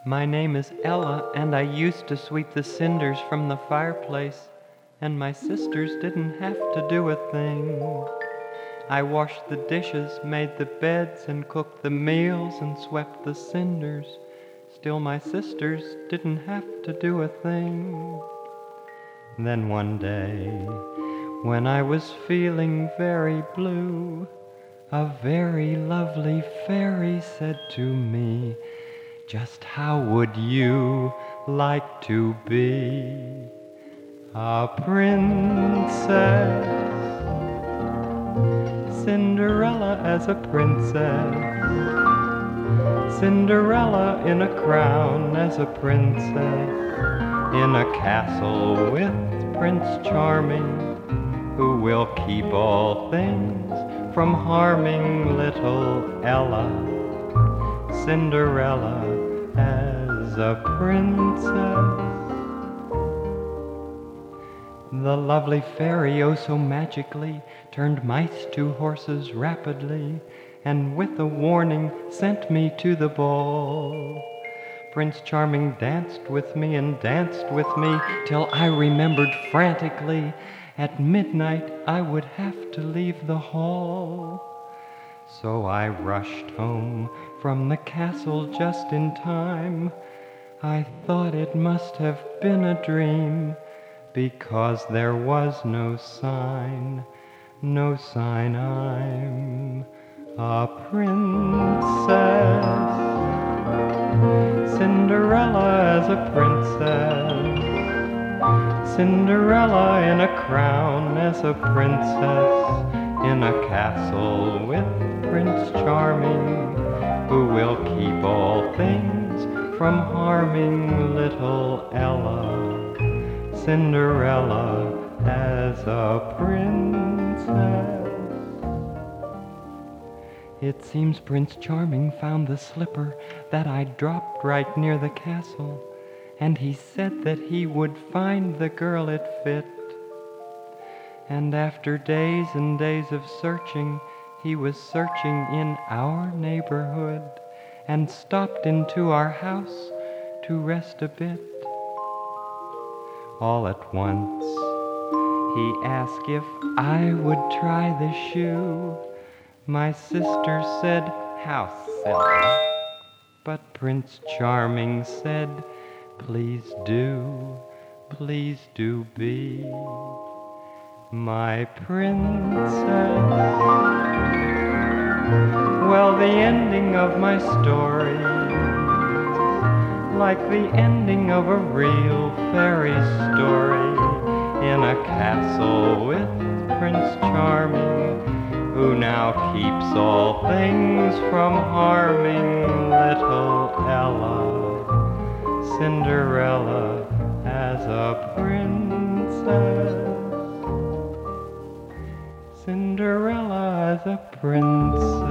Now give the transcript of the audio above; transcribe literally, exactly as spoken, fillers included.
My name is Ella, and I used to sweep the cinders from the fireplace, and my sisters didn't have to do a thing. I washed the dishes, made the beds, and cooked the meals, and swept the cinders. Still my sisters didn't have to do a thing. Then one day, when I was feeling very blue, a very lovely fairy said to me, "Just how would you like to be a princess?" Cinderella as a princess, Cinderella in a crown as a princess, in a castle with Prince Charming, who will keep all things from harming little Ella. Cinderella as a princess. The lovely fairy, oh so magically, turned mice to horses rapidly, and with a warning sent me to the ball. Prince Charming danced with me and danced with me till I remembered frantically at midnight I would have to leave the hall. So I rushed home from the castle just in time. I thought it must have been a dream, because there was no sign, no sign I'm a princess. Cinderella as a princess, Cinderella in a crown as a princess, in a castle with Prince Charming, who will keep all things from harming little Ella. Cinderella as a princess. It seems Prince Charming found the slipper that I dropped right near the castle, and he said that he would find the girl it fit. And after days and days of searching, he was searching in our neighborhood, and stopped into our house to rest a bit. All at once, he asked if I would try the shoe. My sister said, "How silly." But Prince Charming said, "Please do, please do be my princess." Well, the ending of my story, like the ending of a real fairy story, in a castle with Prince Charming, who now keeps all things from harming little Ella. Cinderella as a princess, Cinderella as a princess.